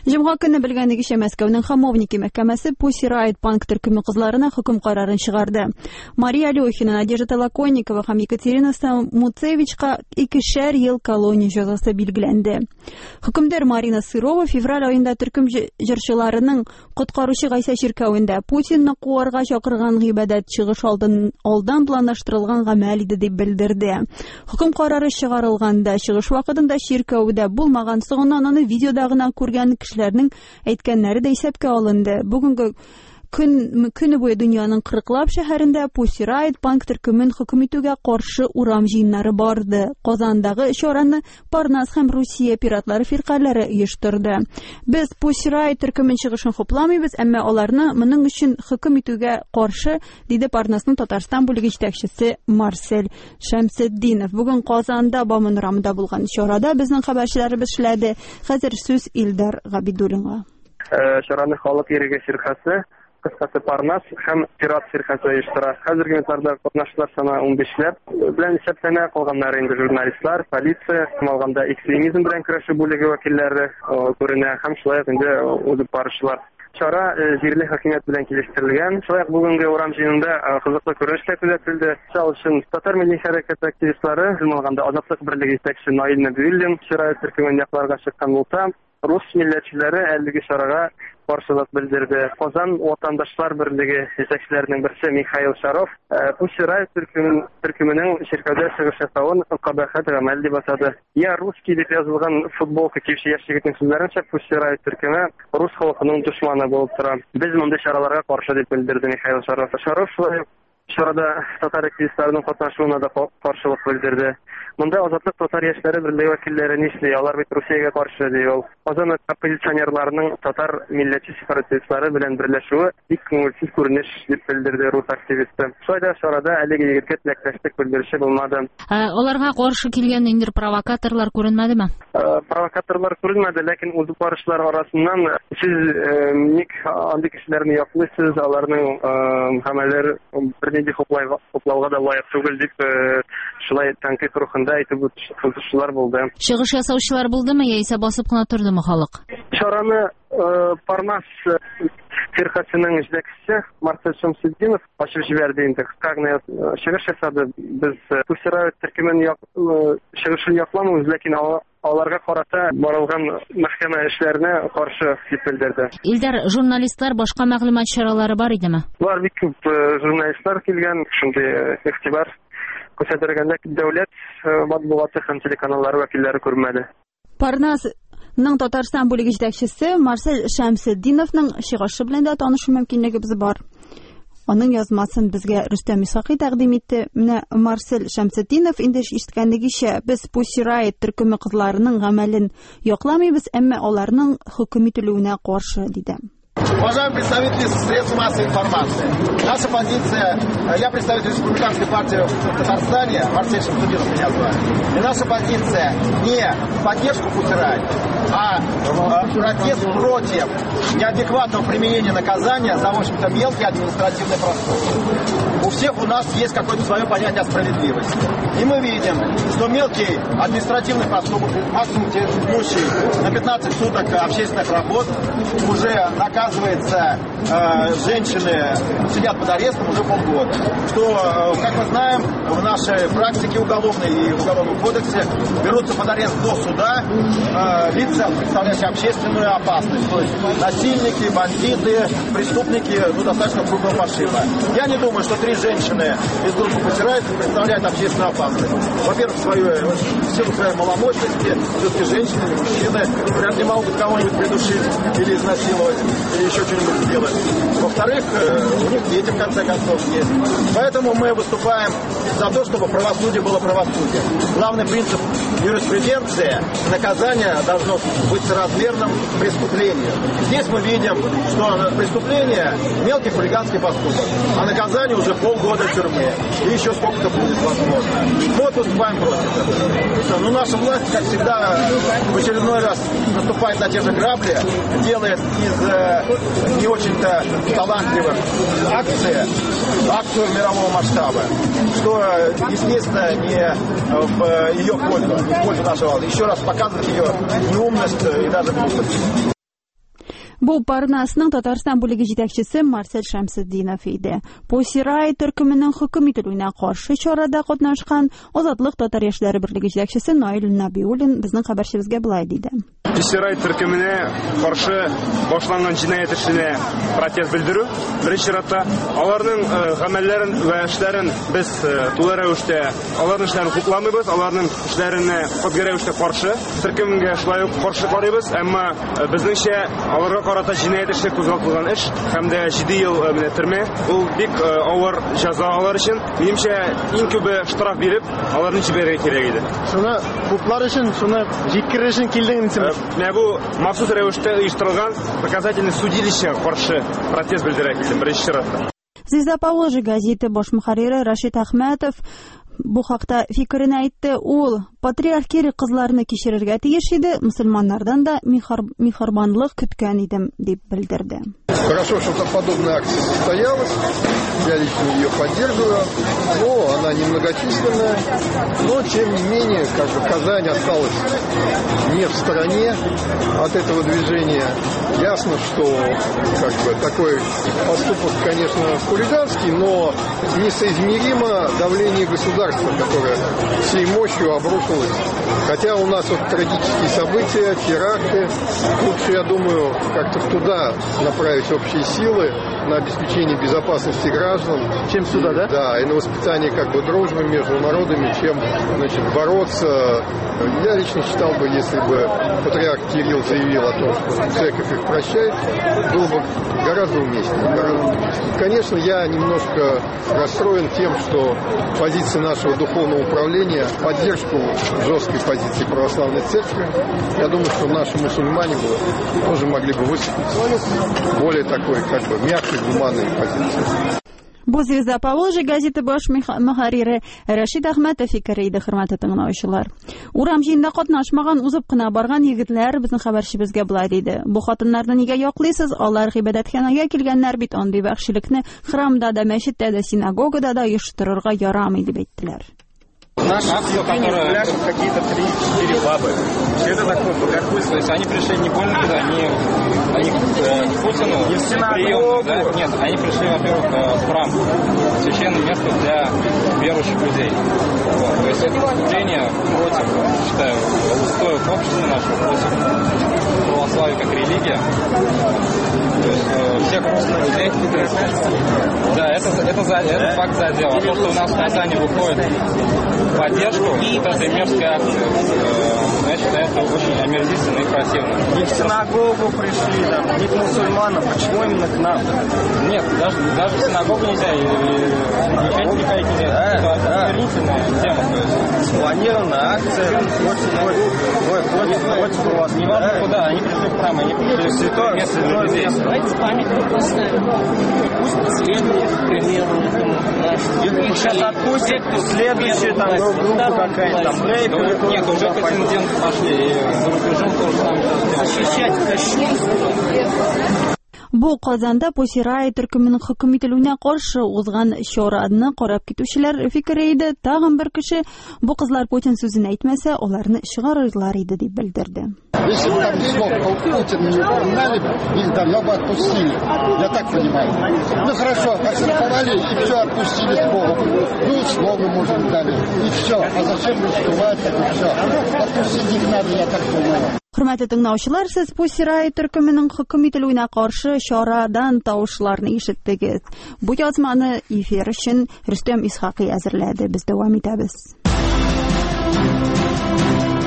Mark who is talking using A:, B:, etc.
A: Җомга көнне белгәнегезчә Мәскәүнең Хамовники мәхкәмәсе Pussy Riot Punk төркеме кызларына хөкем карарын чыгарды. Мария Алёхина, Надежда Толоконникова һәм Екатерина Самуцевичка 2 ел колония җәзасы билгеләнде. Хөкемдар Марина Сырова февраль аенда төркем җырчыларының коткаручы Гайса чиркәвендә Путинны куарга чакырган гыйбадәт чыгыш алдан планлаштырылган гамәл иде дип белдерде. Хөкем карары чыгарылганда чыгыш вакытында чиркәвдә булмаган, соңыннан аны видеода гына күргән кешеләрнең әйткәннәре дә исәпкә алынды. Бүгенге көне буе дөньяның 40лап шәһәрендә Pussy Riot Punk төркемен хөкем итүгә каршы урам җыеннары барды. Казандагы чараны Парнас һәм Русия пиратлары фиркалары оештырды. Без Pussy Riot төркемен чыгышын хупламыйбыз, әмма аларны моның өчен хөкем итүгә каршы, диде Парнасның Татарстан бүлеге җитәкчесе Марсель Шәмсетдинов. Бүген Казанда Бамын урамында булган чарада безнең хәбәрчеләребез эшләде. Хәзер сүз Илдар Габидуллинга.
B: Чараны халык иреге фиркасы, кыскасы Парнас һәм пират фиркасы оештыра. Хәзерге минутларда катнашучылар саны 15ләр белән исәпләнә, калганнары инде журналистлар, полиция, алганда экстремизм белән көрәшү бүлеге вәкилләре күренә һәм шулай инде узып баручылар. Чара җирле хакимият белән килештерелгән. Шулай бүгенге урам җыенында кызыклы күренеш күзәтелде. Шул өчен Татар милли хәрәкәт активистлары, алганда Азатлык берлеге җитәкчесе Наил Нәбиуллин чара төркемен якларга чыккан булса, рус милләтчеләре әлеге чарага каршылык белдерде. Казан ватандашлар берлеге җитәкчеләренең берсе Михаил Шаров Pussy Riot төркеменең ширкәтдә чыгыш ясавын кабахәт гамәл дип атады. Я русский дип язылган футболка киюче яшь егетнең сүзләренчә Pussy Riot төркеме рус халкының дошманы булып тора. Без мондый чараларга каршы дип белдерде Михаил Шаров. Шаров чарада татар активистларының катнашуына да каршылык белдерде. Монда Азатлык татар яшьләре берлеге вәкилләре нишли, алар бит Русиягә каршы ди ул. Казан оппозиционерларының татар милләтче сепаратистлары белән берләшүе бик күңелсез күренеш дип белдерде рус активисты. Шулай чарада әлеге егеткә теләктәшлек белдерүче булмады.
C: Аларга каршы килгән инде провокаторлар күренмәдеме?
B: Провокаторлар күренмәде, ләкин узып барышлар арасыннан сез ник андый кешеләрне яклыйсыз, аларның гамәлләре бернинди хуплауга да лаек түгел дип шулай тәнкыйть рухында әйтеп үтүчеләр булды.
C: Чыгыш ясаучылар булдымы, яисә басып кына тордымы халык?
B: Чараны Парнас фиркасының җитәкчесе Марсель Шәмсетдинов ачып җибәрде инде. Кыскагына чыгыш ясады. Без Pussy Riot төркемен чыгышын якламыйбыз, ләкин аларга карата барылган мәхкәмә эшләренә каршы дип белдерде.
C: Илдар, журналистлар башка мәгълүмат чаралары бар идеме?
B: Бар, бик күп журналистлар килгән, шундый игътибар күрсәтергәндә дәүләт матбугаты һәм телеканаллары вәкилләре күрмәде.
A: Парнасның Татарстан бүлеге җитәкчесе Марсель Шәмсетдиновның чыгышы белән дә танышу мөмкинлегебез бар. Аның язмасын безгә Рөстәм Исхакый тәкъдим итте. Менә Марсель Шәмсетдинов инде ишеткәнлегечә, без Pussy Riot төркеме кызларының гамәлен якламыйбыз, әмма аларның хөкем ителүенә каршы диде.
D: Уважаемые представители средств массовой информации, наша позиция, я представитель республиканской партии в Татарстане, Марсель Шәмсетдинов меня звали, и наша позиция не в поддержку Pussy Riot, а протест против неадекватного применения наказания за, в общем-то, мелкие административные проступки. У всех у нас есть какое-то свое понятие о справедливости. И мы видим, что мелкий административный проступок, по сути, на 15 суток общественных работ уже наказывается, женщины сидят под арестом уже полгода. Что, как мы знаем, в нашей практике уголовной и в Уголовном кодексе берутся под арест до суда лица, представляющие общественную опасность. То есть насильники, бандиты, преступники, достаточно крупного пошиба. Я не думаю, что 3 женщины из группы Pussy Riot представляют общественную опасность. Во-первых, в силу своей маломощности, все-таки женщины, мужчины вряд ли могут кого-нибудь придушить или изнасиловать, или еще что-нибудь сделать. Во-вторых, у них дети в конце концов есть. Поэтому мы выступаем за то, чтобы правосудие было правосудием. Главный принцип юриспруденции – наказание должно быть соразмерным преступлению. Здесь мы видим, что преступление – мелкий хулиганский поступок, а наказание уже полгода тюрьмы. И еще сколько-то будет возможно. Мы вот выступаем против этого. Но наша власть, как всегда, в очередной раз наступает на те же грабли, делает из не очень-то талантливых акцию мирового масштаба, что, естественно, не в ее пользу, не в пользу нашего власти. Еще раз показывает ее неумность и даже глупость.
A: Бу Парнасның Татарстан бүлеге җитәкчесе Марсель Шәмсетдинов иде. Пусирай төркеменең хөкем ителүенә каршы чарада катнашкан Азатлык Татар яшьләре берлеге җитәкчесе Наил Набиуллин безнең хәбәрчебезгә булай диде.
E: Пусирай төркеменә каршы башланган җинаять эшенә протест белдерү беренче чиратта аларның гамәлләрен вә эшләрен без тулы рәвештә аларның эшләрен хупламыйбыз, аларның эшләренә катгый рәвештә каршы төркемгә шулай ук каршы карыйбыз, әмма безнеңчә аларга карата җинаять эше кузгатылган эш һәм дә 7 ел төрмә. Ул бик авыр җәза алар өчен. Минемчә иң күбе штраф биреп, аларны җибәрергә кирәк иде.
F: Шуны хуплар өчен, шуны җиткерер өчен килдеңме?
E: Менә бу махсус рәвештә оештырылган показательный судилище каршы протест белдерә килдем беренче чиратта.
A: Звезда Поволжья газеты баш мөхәррире Рашид Әхмәтов бу хакта фикерен әйтте. Ул патриарх Кирилл кызларны кичерергә тиеш иде, мөселманнардан да михрабанлык көткән идем дип белдерде.
G: Хорошо, что подобная акция состоялась. Я лично ее поддерживаю. Но она немногочисленная. Но, тем не менее, Казань осталась не в стороне от этого движения. Ясно, что такой поступок, конечно, хулиганский, но несоизмеримо давление государства, которое всей мощью обрушилось. Хотя у нас трагические события, теракты. Лучше, я думаю, как-то туда направить общие силы на обеспечение безопасности граждан.
F: Чем сюда, да?
G: Да, и на воспитание дружбы между народами, чем бороться. Я лично считал бы, если бы патриарх Кирилл заявил о том, что церковь их прощает, было бы гораздо уместнее. Конечно, я немножко расстроен тем, что позиция нашего духовного управления, поддержку жесткой позиции православной церкви, я думаю, что наши мусульмане тоже могли бы выступить более такой, мягкой, гуманной позиции.
A: Бу Звезда Поволжья газеты баш мөхәррире Рашид Әхмәтов фикере иде, хөрмәтле тыңлаучылар. Урам җыенда катнашмаган, узып кына барган егетләр безнең хәбәрчебезгә булай диде. Бу хатыннарны нигә яклыйсыз? Алар гыйбадәтханәгә килгәннәр бит, андый вәхшилекне храмда да, мәчеттә дә, синагогада да оештырырга ярамый дип әйттеләр.
H: Наша акция, которая какие-то 3-4 бабы. Все это такое богохульство. То есть они пришли не больно туда, они к Путину. Не в синагогу. Да? Нет, они пришли, во-первых, в храм. Священное место для верующих людей. Вот. То есть это выступление против, считаю, устоев общества нашего, против православия как религия. То есть всех русских людей. Да, это факт задела. То, что у нас в Казани выходит поддержку вот этой мерзкой акции, значит, это очень омерзительно и противно.
F: Не в синагогу пришли, не к мусульманам, почему именно к нам?
H: Нет, даже в синагогу нельзя, не ходить нельзя. Это омерзительная тема. То есть
F: спланированная акция против вас.
H: Не важно куда, они пришли в храм, они пришли в святое место для людей.
I: Давайте памятник поставим. Пусть последует примеру.
F: Сейчас отпустят следующую группу какая-то, там рэперы.
H: Нет, уже претенденты пошли, и за рубежом тоже самое.
I: Защищать кощунство.
A: Бу Казанда Пусирай төркеменең хөкем ителүенә каршы узган чараны карап китүчеләр фикере иде. Тагын бер кеше бу кызлар Путин сүзен әйтмәсә, аларны чыгарырлар иде дип белдерде.
G: Если бы там слов Путина не упоминали, их давно бы отпустили. Я так понимаю. Ну хорошо, оцерковали и все, отпустили с Богом. Ну и слово, может, дали. И все. А зачем раскрывать это все? Отпустить их надо, я так понимаю.
A: Хөрмәтле тыңлаучылар, сез Пусирай төркеменең хөкем ителүенә каршы чарадан тавышларны ишеттегез. Бу язманы эфир өчен Рөстәм Исхакый әзерләде. Без дәвам итәбез.